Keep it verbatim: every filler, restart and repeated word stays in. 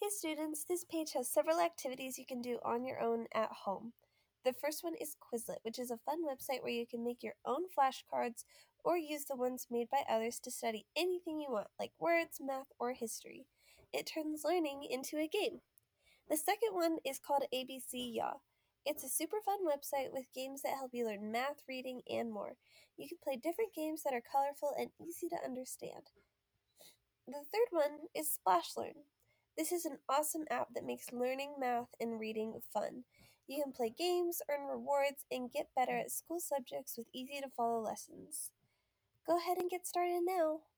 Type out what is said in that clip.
Hey students, this page has several activities you can do on your own at home. The first one is Quizlet, which is a fun website where you can make your own flashcards or use the ones made by others to study anything you want, like words, math, or history. It turns learning into a game. The second one is called A B C Yaw. It's a super fun website with games that help you learn math, reading, and more. You can play different games that are colorful and easy to understand. The third one is SplashLearn. This is an awesome app that makes learning math and reading fun. You can play games, earn rewards, and get better at school subjects with easy to follow lessons. Go ahead and get started now.